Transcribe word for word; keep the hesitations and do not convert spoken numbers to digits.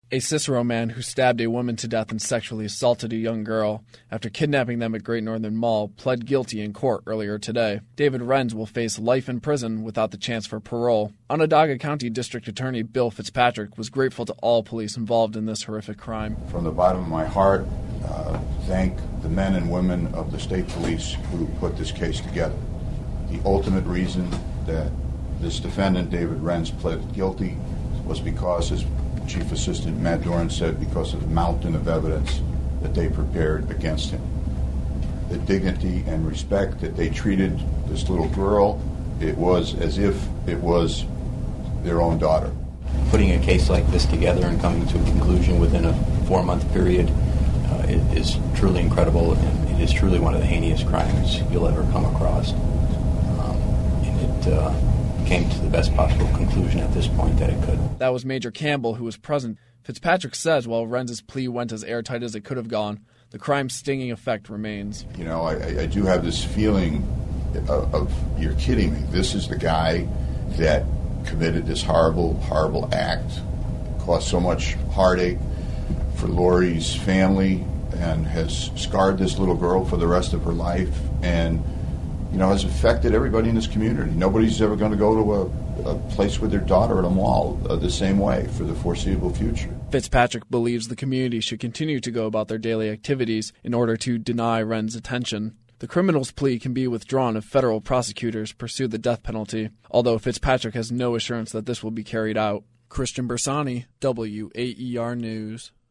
A Cicero man who stabbed a woman to death and sexually assaulted a young girl after kidnapping them at Great Northern Mall pled guilty in court earlier today. David Renz will face life in prison without the chance for parole. Onondaga County District Attorney Bill Fitzpatrick was grateful to all police involved in this horrific crime. From the bottom of my heart, uh, thank the men and women of the state police who put this case together. The ultimate reason that this defendant, David Renz, pled guilty was because, as Chief Assistant Matt Doran said, because of the mountain of evidence that they prepared against him. The dignity and respect that they treated this little girl, it was as if it was their own daughter. Putting a case like this together and coming to a conclusion within a four-month period uh, is truly incredible, and it is truly one of the heinous crimes you'll ever come across. Um, and it uh, came to the best possible conclusion at this point that it could. That was Major Campbell, who was present. Fitzpatrick says while Renz's plea went as airtight as it could have gone, the crime's stinging effect remains. You know, I, I do have this feeling of, of, you're kidding me, this is the guy that committed this horrible, horrible act, caused so much heartache for Lori's family, and has scarred this little girl for the rest of her life, and you know, has affected everybody in this community. Nobody's ever going to go to a, a place with their daughter at a mall uh, the same way for the foreseeable future. Fitzpatrick believes the community should continue to go about their daily activities in order to deny Renz attention. The criminal's plea can be withdrawn if federal prosecutors pursue the death penalty, although Fitzpatrick has no assurance that this will be carried out. Christian Bersani, W A E R News.